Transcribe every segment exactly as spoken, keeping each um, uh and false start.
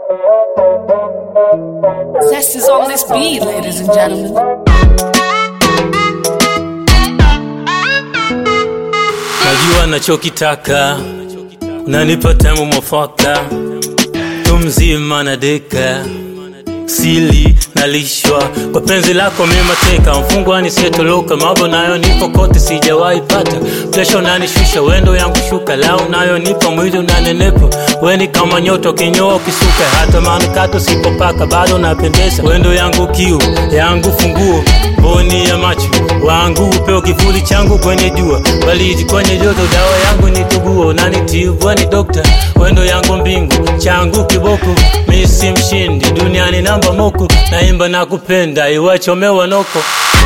Zest is on this beat, ladies and gentlemen. Najua nachokitaka, unanipa tamu mwafaka, tumzima na deka, sili nalishwa kwa penzi lako mema teka, mfungwa nisiyetoloka, mambo nayo nipo kote sijawahi pata, presha unanishusha, wendo yangu shuka, lao nayo nipo mwili unanenepa, weni kama nyoto kinyoa ukisuka, hata manukato sipopaka bado napendeza, wendo yangu kiu, yangu funguo, mboni ya macho wangu, upeo kivuli changu kwenye jua, baliji kwenye joto, dawa yangu ni tuguo, unanitibu ni dokta, wendo yangu mbingu, changu kiboko, mimi si mshindi, duniani namba moko, naimba na kupenda, iwachomewa noko.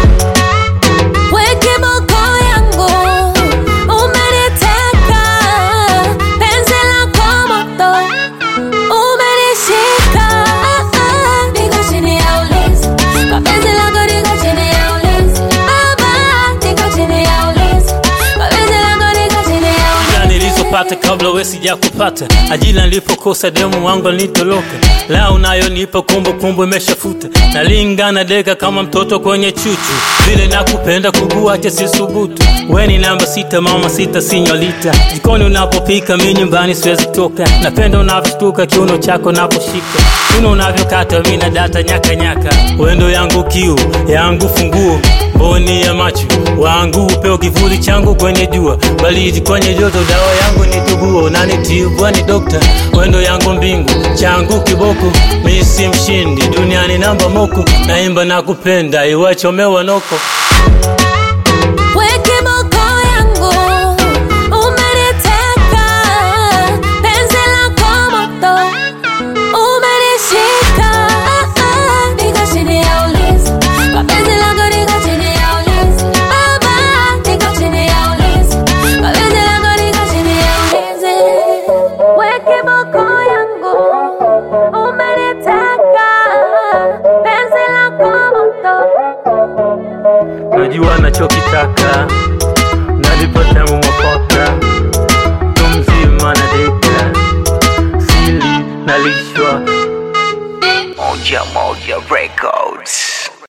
Weke moko yangu, umeniteka, penzi lako moto, umenishika, niko chini ya ulinzi, kwa penzi lako niko chini ya ulinzi, baba, niko chini ya ulinzi, kwa penzi lako niko chini ya ulinzi. Ajila nilizopata kabla we sijakupata, ajila nilipokosa demu wangu nitoloka, lao nayo nipo kumbu kumbu imeshafuta, nalingana deka kama mtoto kwenye chuchu, vile nakupenda kukuacha sisubutu, weni namba sita mama sita sinyolita, jikoni unapopika mimi nyumbani siwezi toka, napenda unavyostuka kiuno chako naposhika, kiuno unavyokata mimi na data nyaka nyaka, wendo yangu kiu, yangu funguo, mboni ya macho wangu, upeo kivuli changu kwenye jua, baliji kwenye joto, dawa yangu ni tuguo, unanitibu ni dokta, wendo yangu mbingu, changu kiboko, mimi si mshindi, duniani namba moko, naimba na kupenda, iwachomewa noko. Weke moko yangu, umeniteka, penzi lako moto, umenishika, niko chini ya ulinzi, kwa penzi lako niko chini ya ulinzi, baba, niko chini ya ulinzi, kwa penzi lako niko chini ya ulinzi. Weke moko yangu, umeniteka, penzi lako moto. Najua nachokitaka,